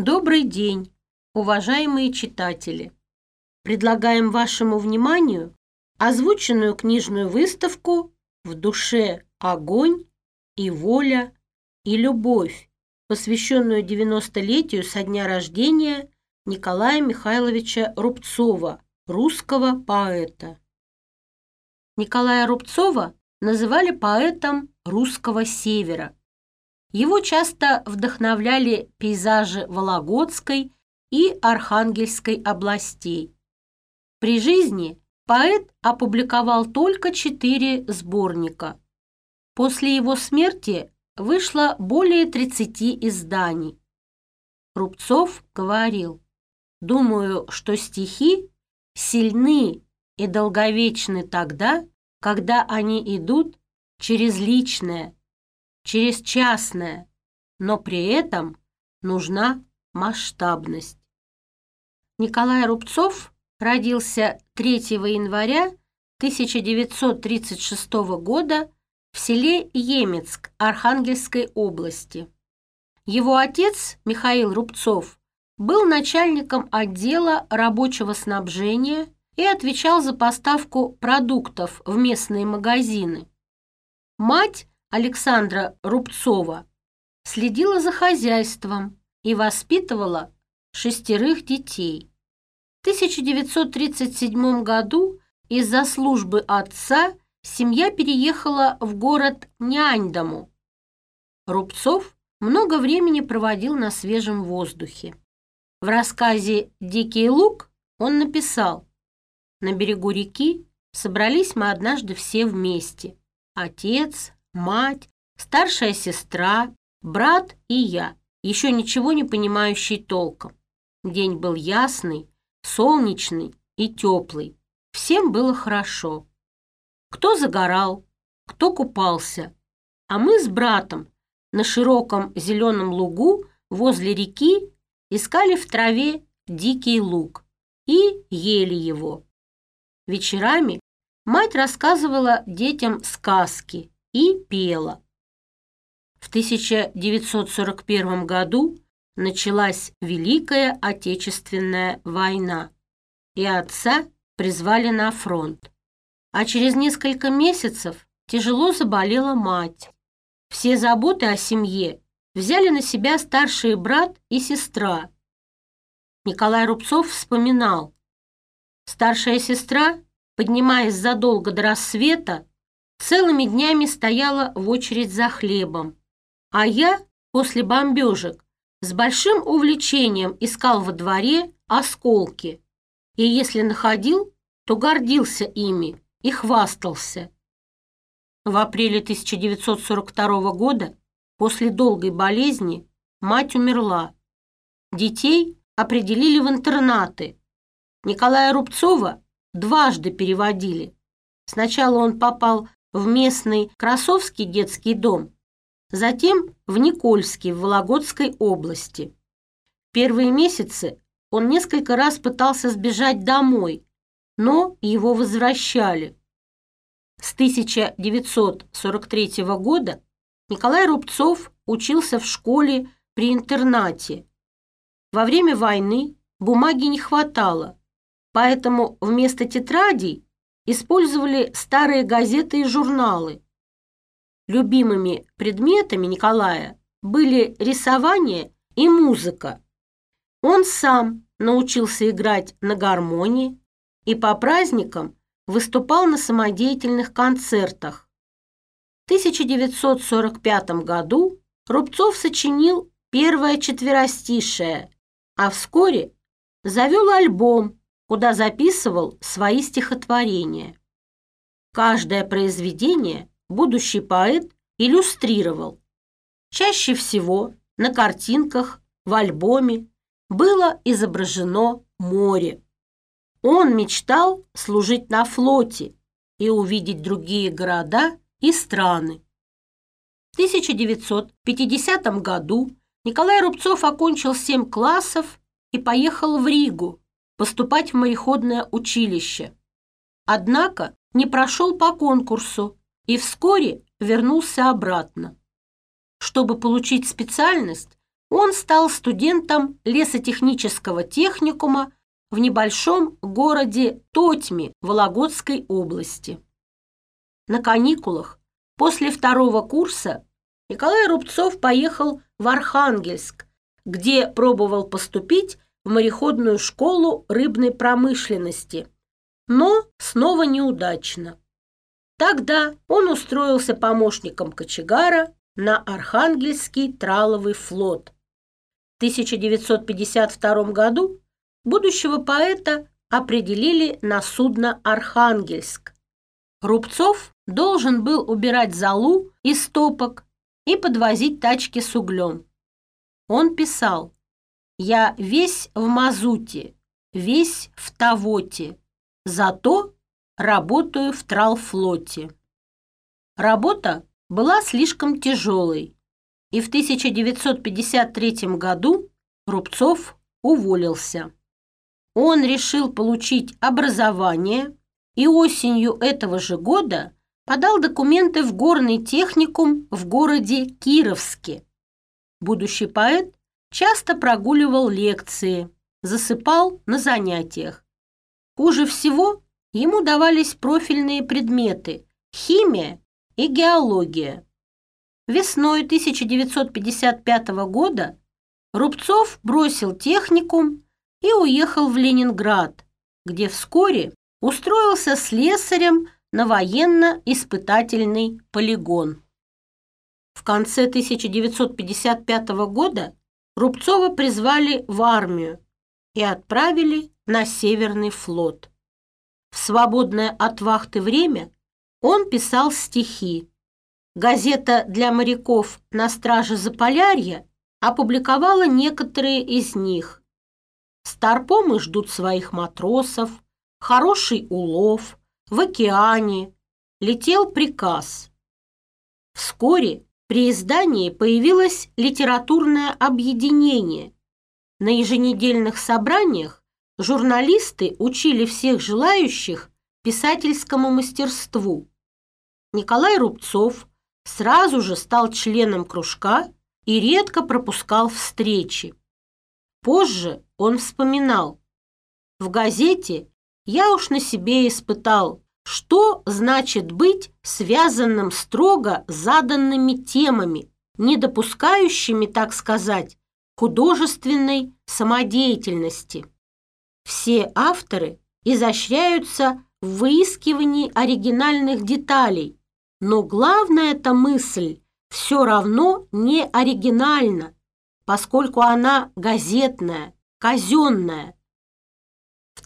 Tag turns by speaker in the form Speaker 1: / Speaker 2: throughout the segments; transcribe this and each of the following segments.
Speaker 1: Добрый день, уважаемые читатели! Предлагаем вашему вниманию озвученную книжную выставку «В душе огонь и воля и любовь», посвященную 90-летию со дня рождения Николая Михайловича Рубцова, русского поэта. Николая Рубцова называли поэтом русского севера. Его часто вдохновляли пейзажи Вологодской и Архангельской областей. При жизни поэт опубликовал только 4 сборника. После его смерти вышло более 30 изданий. Рубцов говорил: «Думаю, что стихи сильны и долговечны тогда, когда они идут через личное, через частное, но при этом нужна масштабность». Николай Рубцов родился 3 января 1936 года в селе Емецк Архангельской области. Его отец, Михаил Рубцов, был начальником отдела рабочего снабжения и отвечал за поставку продуктов в местные магазины. Мать Александра Рубцова следила за хозяйством и воспитывала 6 детей. В 1937 году из-за службы отца семья переехала в город Няньдому. Рубцов много времени проводил на свежем воздухе. В рассказе «Дикий луг» он написал: «На берегу реки собрались мы однажды все вместе. Отец, мать, старшая сестра, брат и я, еще ничего не понимающий толком. День был ясный, солнечный и теплый. Всем было хорошо. Кто загорал, кто купался, а мы с братом на широком зеленом лугу возле реки искали в траве дикий лук и ели его. Вечерами мать рассказывала детям сказки и пела. В 1941 году началась Великая Отечественная война, и отца призвали на фронт. А через несколько месяцев тяжело заболела мать. Все заботы о семье взяли на себя старший брат и сестра. Николай Рубцов вспоминал: старшая сестра, поднимаясь задолго до рассвета, целыми днями стояла в очередь за хлебом, а я после бомбежек с большим увлечением искал во дворе осколки, и если находил, то гордился ими и хвастался. В апреле 1942 года, после долгой болезни, мать умерла. Детей определили в интернаты. Николая Рубцова дважды переводили. Сначала он попал в местный Красовский детский дом, затем в Никольский в Вологодской области. В первые месяцы он несколько раз пытался сбежать домой, но его возвращали. С 1943 года Николай Рубцов учился в школе при интернате. Во время войны бумаги не хватало, поэтому вместо тетрадей использовали старые газеты и журналы. Любимыми предметами Николая были рисование и музыка. Он сам научился играть на гармонии и по праздникам выступал на самодеятельных концертах. В 1945 году Рубцов сочинил первое четверостишее, а вскоре завел альбом, куда записывал свои стихотворения. Каждое произведение будущий поэт иллюстрировал. Чаще всего на картинках в альбоме было изображено море. Он мечтал служить на флоте и увидеть другие города и страны. В 1950 году Николай Рубцов окончил 7 классов и поехал в Ригу поступать в мореходное училище. Однако не прошел по конкурсу и вскоре вернулся обратно. Чтобы получить специальность, он стал студентом лесотехнического техникума в небольшом городе Тотьме Вологодской области. На каникулах после второго курса Николай Рубцов поехал в Архангельск, где пробовал поступить в мореходную школу рыбной промышленности, но снова неудачно. Тогда он устроился помощником кочегара на Архангельский траловый флот. В 1952 году будущего поэта определили на судно «Архангельск». Рубцов должен был убирать золу из топок и подвозить тачки с углем. Он писал: «Я весь в мазуте, весь в тавоте, зато работаю в тралфлоте». Работа была слишком тяжелой, и в 1953 году Рубцов уволился. Он решил получить образование и осенью этого же года подал документы в горный техникум в городе Кировске. Будущий поэт часто прогуливал лекции, засыпал на занятиях. Хуже всего ему давались профильные предметы – химия и геология. Весной 1955 года Рубцов бросил техникум и уехал в Ленинград, где вскоре устроился слесарем на военно-испытательный полигон. В конце 1955 года Рубцова призвали в армию и отправили на Северный флот. В свободное от вахты время он писал стихи. Газета для моряков «На страже Заполярья» опубликовала некоторые из них. Старпомы ждут своих матросов, хороший улов, в океане, летел приказ. Вскоре при издании появилось литературное объединение. На еженедельных собраниях журналисты учили всех желающих писательскому мастерству. Николай Рубцов сразу же стал членом кружка и редко пропускал встречи. Позже он вспоминал: «В газете я уж на себе испытал, что значит быть связанным строго заданными темами, не допускающими, так сказать, художественной самодеятельности. Все авторы изощряются в выискивании оригинальных деталей, но главная-то мысль все равно не оригинальна, поскольку она газетная, казенная». В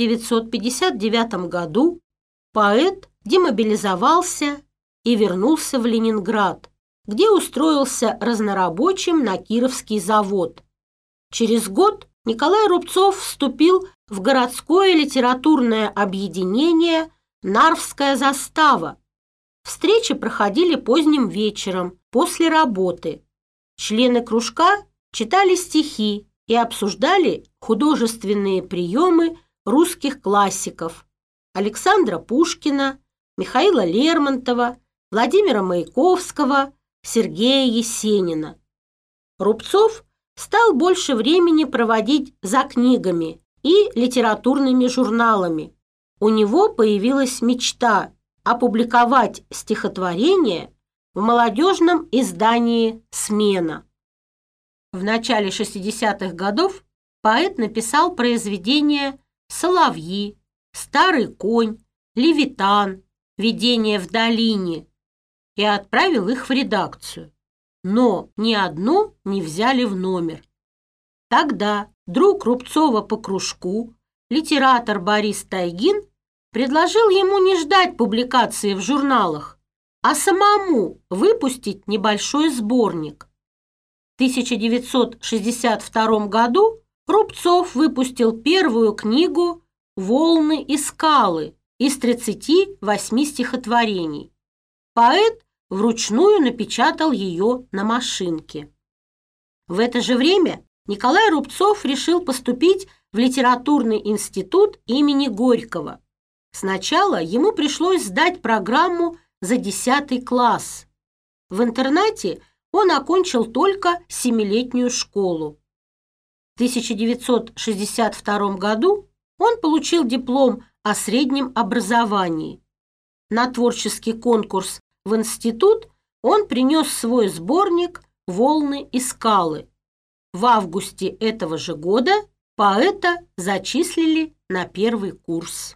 Speaker 1: 1959 году поэт демобилизовался и вернулся в Ленинград, где устроился разнорабочим на Кировский завод. Через год Николай Рубцов вступил в городское литературное объединение «Нарвская застава». Встречи проходили поздним вечером, после работы. Члены кружка читали стихи и обсуждали художественные приемы русских классиков Александра Пушкина, Михаила Лермонтова, Владимира Маяковского, Сергея Есенина. Рубцов стал больше времени проводить за книгами и литературными журналами. У него появилась мечта опубликовать стихотворение в молодежном издании «Смена». В начале 60-х годов поэт написал произведения «Соловьи», «Старый конь», «Левитан», «Видение в долине» и отправил их в редакцию. Но ни одно не взяли в номер. Тогда друг Рубцова по кружку, литератор Борис Тайгин, предложил ему не ждать публикации в журналах, а самому выпустить небольшой сборник. В 1962 году Рубцов выпустил первую книгу «Волны и скалы» из 38 стихотворений. Поэт вручную напечатал ее на машинке. В это же время Николай Рубцов решил поступить в литературный институт имени Горького. Сначала ему пришлось сдать программу за 10 класс. В интернате он окончил только 7-летнюю школу. В 1962 году он получил диплом о среднем образовании. На творческий конкурс в институт он принес свой сборник «Волны и скалы». В августе этого же года поэта зачислили на первый курс.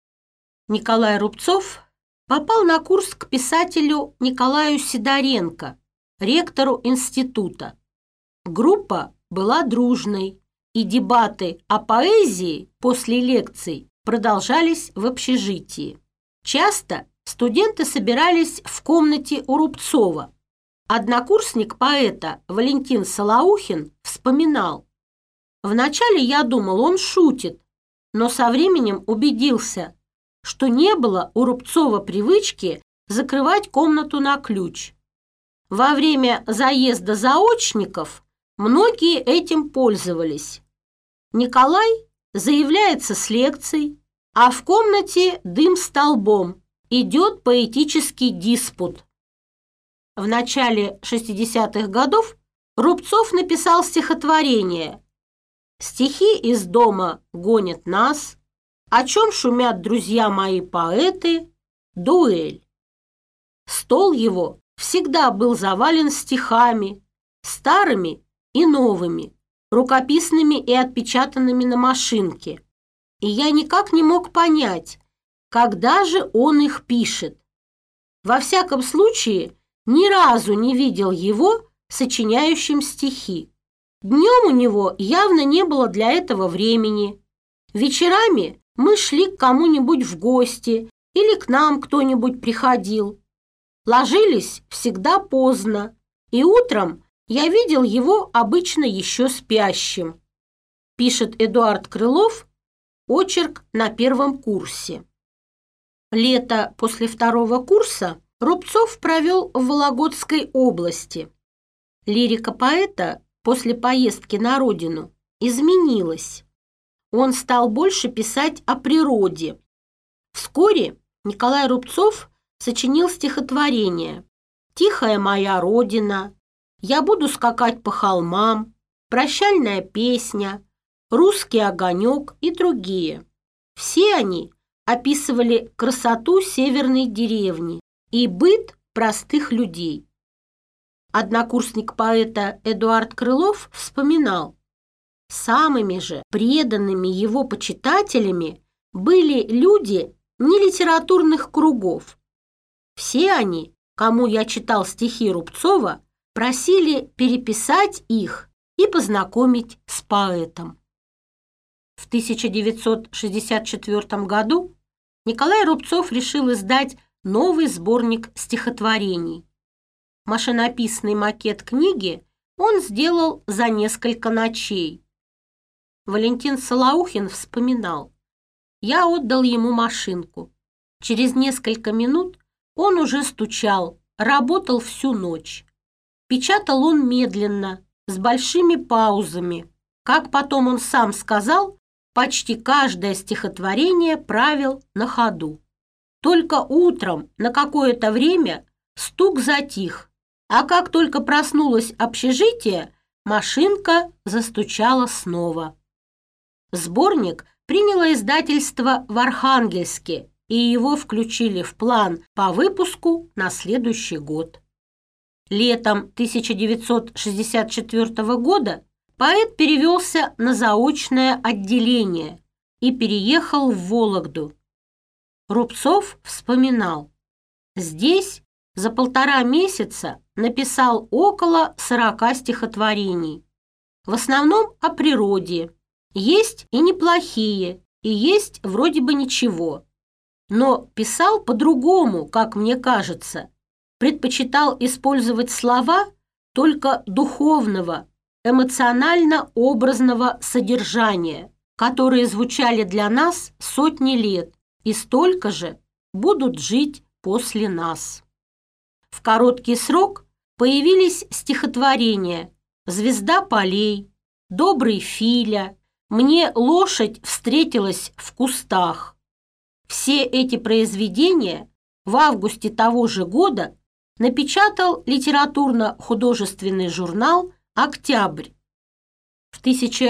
Speaker 1: Николай Рубцов попал на курс к писателю Николаю Сидоренко, ректору института. Группа была дружной, и дебаты о поэзии после лекций продолжались в общежитии. Часто студенты собирались в комнате у Рубцова. Однокурсник поэта Валентин Солоухин вспоминал: «Вначале я думал, он шутит, но со временем убедился, что не было у Рубцова привычки закрывать комнату на ключ. Во время заезда заочников многие этим пользовались. Николай заявляется с лекцией, а в комнате дым столбом, идет поэтический диспут». В начале 60-х годов Рубцов написал стихотворение «Стихи из дома гонят нас», «О чем шумят друзья мои поэты», «Дуэль». Стол его всегда был завален стихами, старыми и новыми, рукописными и отпечатанными на машинке. И я никак не мог понять, когда же он их пишет. Во всяком случае, ни разу не видел его сочиняющим стихи. Днем у него явно не было для этого времени. Вечерами мы шли к кому-нибудь в гости или к нам кто-нибудь приходил. Ложились всегда поздно, и утром я видел его обычно еще спящим. Пишет Эдуард Крылов, очерк на первом курсе. Лето после второго курса Рубцов провел в Вологодской области. Лирика поэта после поездки на родину изменилась. Он стал больше писать о природе. Вскоре Николай Рубцов сочинил стихотворения «Тихая моя родина», «Я буду скакать по холмам», «Прощальная песня», «Русский огонек» и другие. Все они описывали красоту северной деревни и быт простых людей. Однокурсник поэта Эдуард Крылов вспоминал: самыми же преданными его почитателями были люди нелитературных кругов. Все они, кому я читал стихи Рубцова, просили переписать их и познакомить с поэтом. В 1964 году Николай Рубцов решил издать новый сборник стихотворений. Машинописный макет книги он сделал за несколько ночей. Валентин Солоухин вспоминал: «Я отдал ему машинку. Через несколько минут он уже стучал, работал всю ночь. Печатал он медленно, с большими паузами. Как потом он сам сказал, почти каждое стихотворение правил на ходу. Только утром на какое-то время стук затих, а как только проснулось общежитие, машинка застучала снова». Сборник приняло издательство в Архангельске, и его включили в план по выпуску на следующий год. Летом 1964 года поэт перевелся на заочное отделение и переехал в Вологду. Рубцов вспоминал: «Здесь за 1,5 месяца написал около 40 стихотворений. В основном о природе. Есть и неплохие, и есть вроде бы ничего. Но писал по-другому, как мне кажется. Предпочитал использовать слова только духовного, эмоционально-образного содержания, которые звучали для нас сотни лет и столько же будут жить после нас». В короткий срок появились стихотворения «Звезда полей», «Добрый Филя», «Мне лошадь встретилась в кустах». Все эти произведения в августе того же года напечатал литературно-художественный журнал «Октябрь». В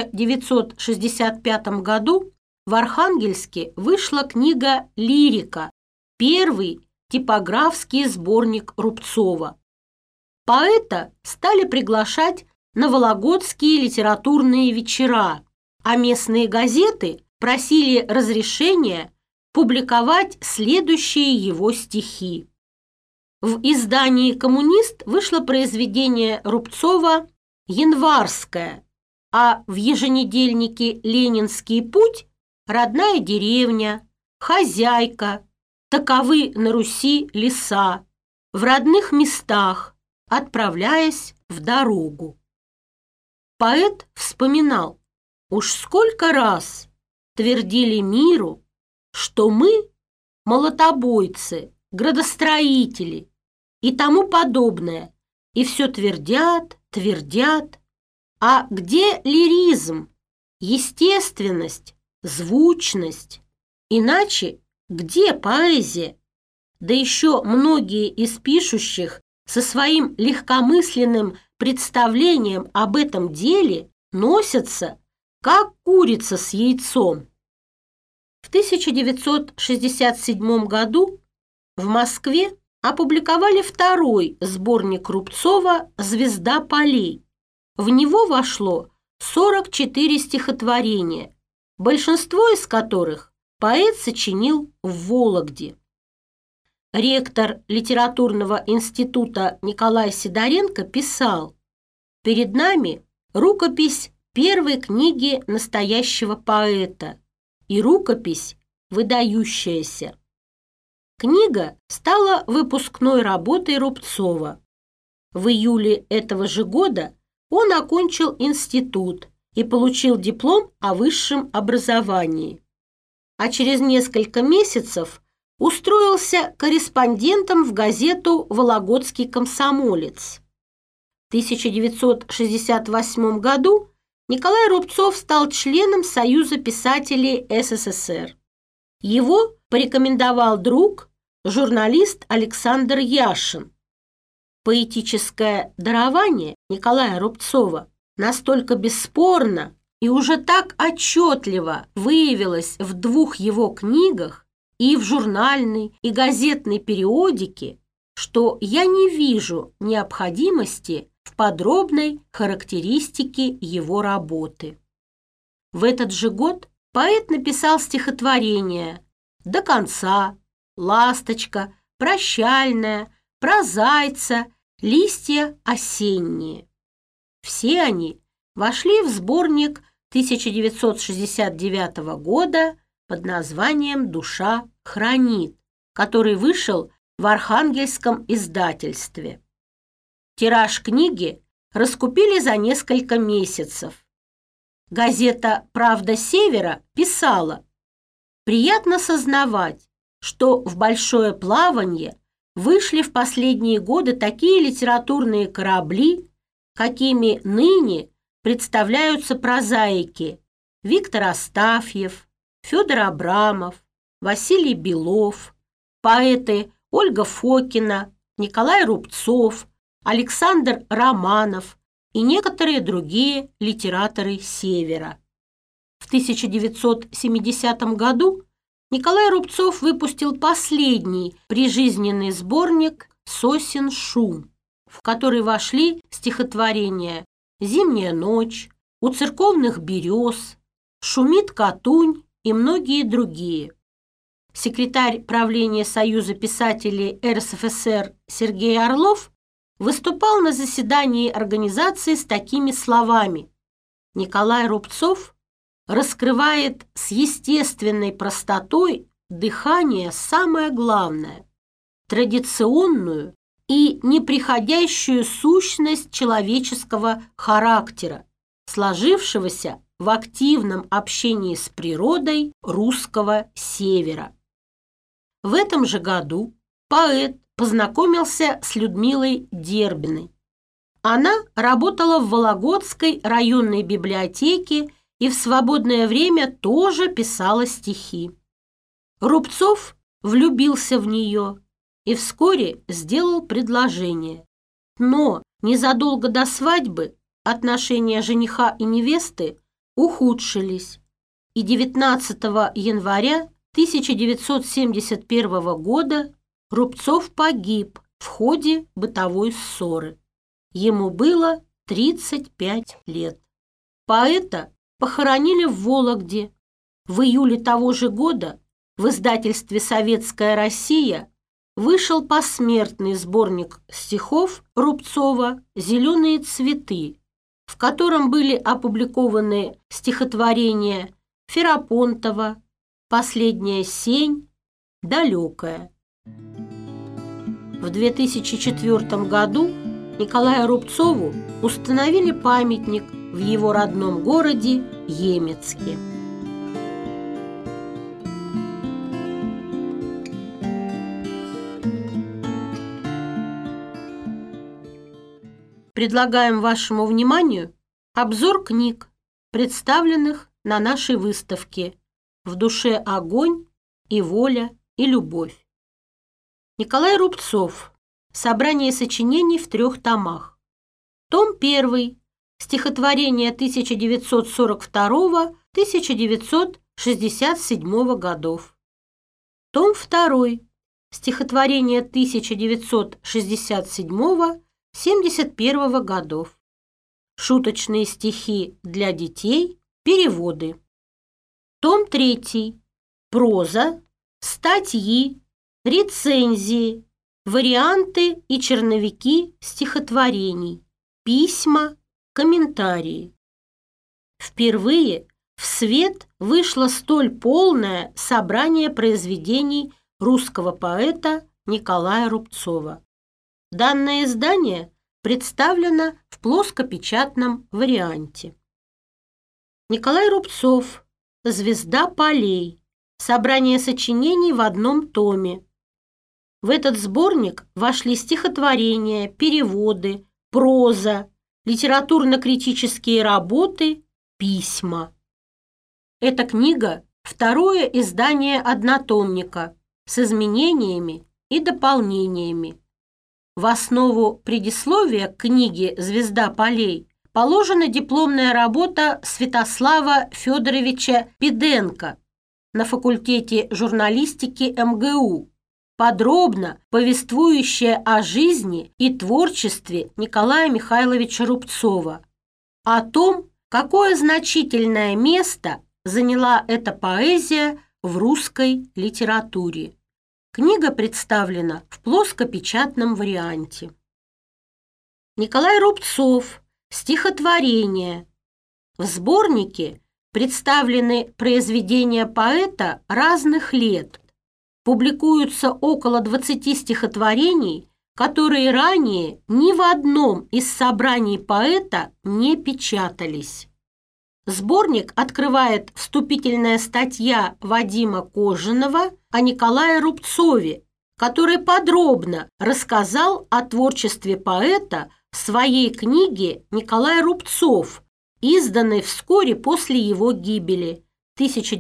Speaker 1: 1965 году в Архангельске вышла книга «Лирика», первый типографский сборник Рубцова. Поэта стали приглашать на вологодские литературные вечера, а местные газеты просили разрешения публиковать следующие его стихи. В издании «Коммунист» вышло произведение Рубцова «Январское», а в еженедельнике «Ленинский путь» «Родная деревня», «Хозяйка», «Таковы на Руси леса», «В родных местах», отправляясь в дорогу. Поэт вспоминал: «Уж сколько раз твердили миру, что мы молотобойцы, градостроители и тому подобное, и все твердят, твердят. А где лиризм, естественность, звучность? Иначе где поэзия? Да еще многие из пишущих со своим легкомысленным представлением об этом деле носятся, как курица с яйцом». В 1967 году в Москве опубликовали второй сборник Рубцова «Звезда полей». В него вошло 44 стихотворения, большинство из которых поэт сочинил в Вологде. Ректор литературного института Николай Сидоренко писал: «Перед нами рукопись первой книги настоящего поэта и рукопись выдающаяся». Книга стала выпускной работой Рубцова. В июле этого же года он окончил институт и получил диплом о высшем образовании. А через несколько месяцев устроился корреспондентом в газету «Вологодский комсомолец». В 1968 году Николай Рубцов стал членом Союза писателей СССР. Его порекомендовал друг, журналист Александр Яшин. Поэтическое дарование Николая Рубцова настолько бесспорно и уже так отчетливо выявилось в двух его книгах и в журнальной и газетной периодике, что я не вижу необходимости в подробной характеристике его работы. В этот же год поэт написал стихотворения «До конца», «Ласточка», «Прощальная», «Про зайца», «Листья осенние». Все они вошли в сборник 1969 года под названием «Душа хранит», который вышел в Архангельском издательстве. Тираж книги раскупили за несколько месяцев. Газета «Правда Севера» писала: «Приятно сознавать, что в большое плаванье вышли в последние годы такие литературные корабли, какими ныне представляются прозаики Виктор Астафьев, Федор Абрамов, Василий Белов, поэты Ольга Фокина, Николай Рубцов, Александр Романов и некоторые другие литераторы Севера». В 1970 году Николай Рубцов выпустил последний прижизненный сборник «Сосен шум», в который вошли стихотворения «Зимняя ночь», «У церковных берез», «Шумит Катунь» и многие другие. Секретарь правления Союза писателей РСФСР Сергей Орлов выступал на заседании организации с такими словами: «Николай Рубцов раскрывает с естественной простотой дыхания самое главное – традиционную и неприходящую сущность человеческого характера, сложившегося в активном общении с природой русского севера». В этом же году поэт познакомился с Людмилой Дербиной. Она работала в Вологодской районной библиотеке и в свободное время тоже писала стихи. Рубцов влюбился в нее, и вскоре сделал предложение. Но незадолго до свадьбы отношения жениха и невесты ухудшились, и 19 января 1971 года Рубцов погиб в ходе бытовой ссоры. Ему было 35 лет. Поэта похоронили в Вологде. В июле того же года в издательстве «Советская Россия» вышел посмертный сборник стихов Рубцова «Зеленые цветы», в котором были опубликованы стихотворения Ферапонтова, «Последняя сень», «Далекая». В 2004 году Николаю Рубцову установили памятник в его родном городе Емецке. Предлагаем вашему вниманию обзор книг, представленных на нашей выставке «В душе огонь и воля и любовь». Николай Рубцов. Собрание сочинений в 3 томах. Том 1. Стихотворения 1942-1967 годов. Том 2. Стихотворения 1967-71 годов. Шуточные стихи для детей. Переводы. Том 3. Проза, статьи, рецензии, варианты и черновики стихотворений, письма, комментарии. Впервые в свет вышло столь полное собрание произведений русского поэта Николая Рубцова. Данное издание представлено в плоскопечатном варианте. Николай Рубцов. «Звезда полей». Собрание сочинений в одном томе. В этот сборник вошли стихотворения, переводы, проза, литературно-критические работы, письма. Эта книга – второе издание однотомника с изменениями и дополнениями. В основу предисловия к книге «Звезда полей» положена дипломная работа Святослава Федоровича Пиденко на факультете журналистики МГУ, подробно повествующая о жизни и творчестве Николая Михайловича Рубцова, о том, какое значительное место заняла эта поэзия в русской литературе. Книга представлена в плоскопечатном варианте. Николай Рубцов. Стихотворения. В сборнике представлены произведения поэта разных лет. Публикуются около 20 стихотворений, которые ранее ни в одном из собраний поэта не печатались. Сборник открывает вступительная статья Вадима Кожаного о Николае Рубцове, который подробно рассказал о творчестве поэта в своей книге «Николай Рубцов», изданной вскоре после его гибели в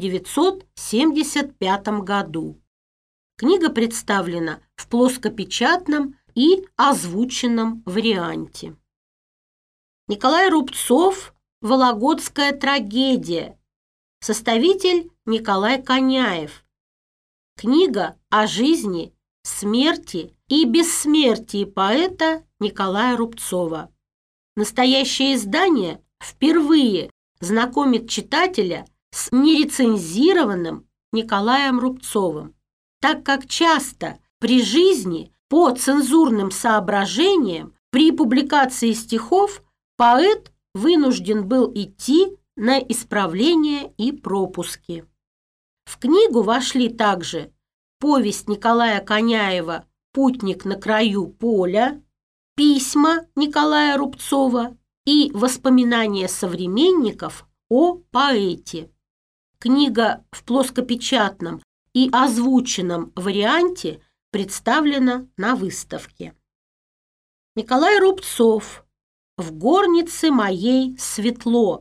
Speaker 1: 1975 году. Книга представлена в плоскопечатном и озвученном варианте. Николай Рубцов. «Вологодская трагедия». Составитель Николай Коняев. Книга о жизни, смерти и бессмертии поэта Николая Рубцова. Настоящее издание впервые знакомит читателя с нерецензированным Николаем Рубцовым, так как часто при жизни по цензурным соображениям при публикации стихов поэт вынужден был идти на исправления и пропуски. В книгу вошли также повесть Николая Коняева «Путник на краю поля», письма Николая Рубцова и воспоминания современников о поэте. Книга в плоскопечатном и озвученном варианте представлена на выставке. Николай Рубцов. «В горнице моей светло».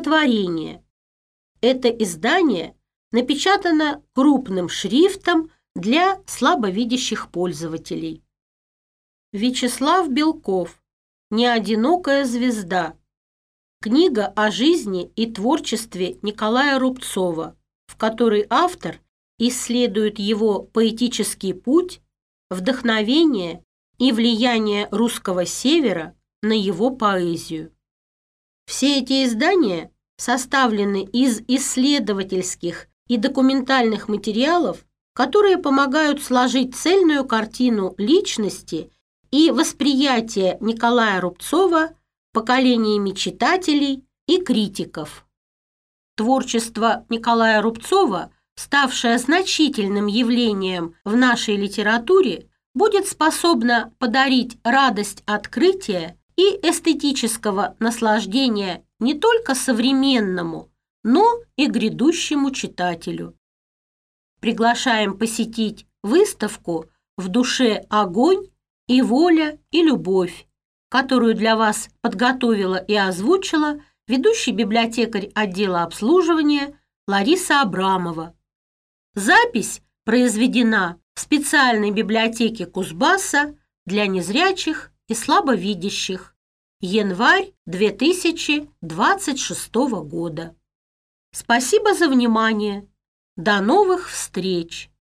Speaker 1: Стихотворение. Это издание напечатано крупным шрифтом для слабовидящих пользователей. Вячеслав Белков. «Неодинокая звезда». Книга о жизни и творчестве Николая Рубцова, в которой автор исследует его поэтический путь, вдохновение и влияние русского севера на его поэзию. Все эти издания составлены из исследовательских и документальных материалов, которые помогают сложить цельную картину личности и восприятия Николая Рубцова поколениями читателей и критиков. Творчество Николая Рубцова, ставшее значительным явлением в нашей литературе, будет способно подарить радость открытия и эстетического наслаждения не только современному, но и грядущему читателю. Приглашаем посетить выставку «В душе огонь и воля и любовь», которую для вас подготовила и озвучила ведущий библиотекарь отдела обслуживания Лариса Абрамова. Запись произведена в специальной библиотеке Кузбасса для незрячих и слабовидящих. Январь 2026 года. Спасибо за внимание. До новых встреч!